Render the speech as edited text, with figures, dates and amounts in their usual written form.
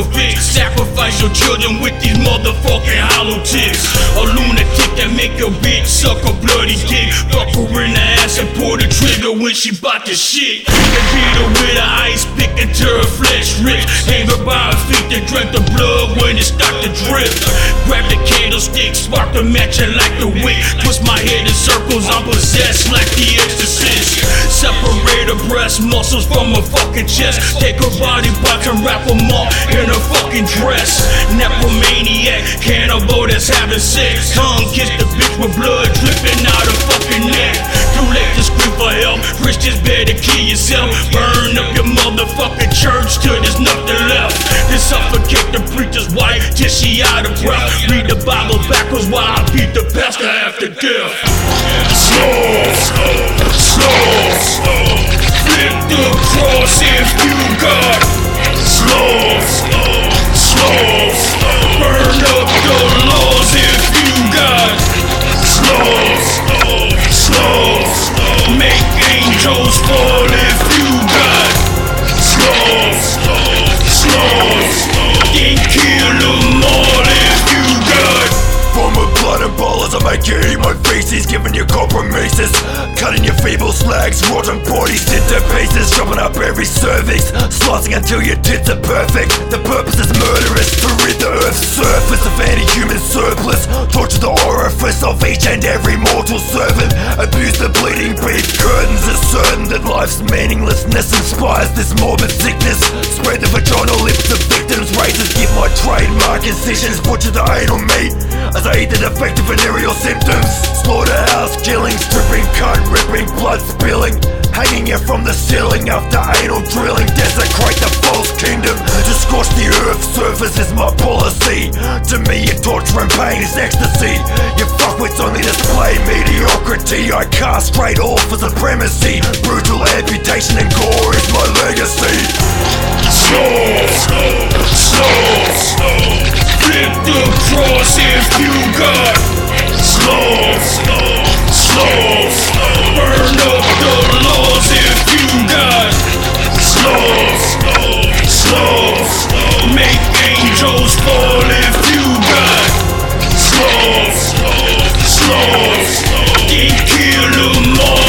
fix. Sacrifice your children with these motherfucking hollow tips. A lunatic that make your bitch suck a bloody dick. Fuck her in the ass and pull the trigger when she bout to shit. And beat her with an ice pick until her flesh rips. Hang her by her feet and drink the blood when it start to drip. Grab the candlestick, spark the match and light the wick. Twist my head in circles, I'm possessed like the exorcist. Separate her breast muscles from her fucking chest. Take her body parts and wrap them up in her fucking dress. Necromaniac, cannibal that's having sex. Tongue kiss the bitch with blood dripping out her fucking neck. Too late to scream for help, Christians better kill yourself. Burn up your motherfucking church till there's nothing left. Then suffocate the preacher's wife till she out of breath. Read the Bible backwards while I beat the pastor after death. Slow, slow, flip the cross if you got. Slow, slow, burn up the laws if you got. Slow, slow, make angels fall if you got. Slow, then kill them all if you got. Form of blood and ballers, I make you eat my feces, giving you compromises, cutting your feeble slags, rotten bodies into pieces, chopping up every cervix, slicing until your tits are perfect. The purpose is murderous, to rid the earth's surface of any human surplus, torture the orifice of each and every mortal servant, abuse the bleeding beef curtains, is certain that life's meaninglessness inspires this morbid sickness. Spread the vaginal lips of victims, razors give my trademark incisions, butcher the anal meat as I eat the defective venereal symptoms. Slaughterhouse killings, stripping, cunt ripping, blood spilling, hanging you from the ceiling after anal drilling. Desecrate the false kingdom, to scorch the earth's surface is my policy. To me your torture and pain is ecstasy. Your fuckwits only display mediocrity. I castrate all for supremacy. Brutal amputation and gore is my legacy. Slow, flip the cross if you got. Slow, burn up the laws if you got. Slow, make angels fall if you got. Slow, then kill them all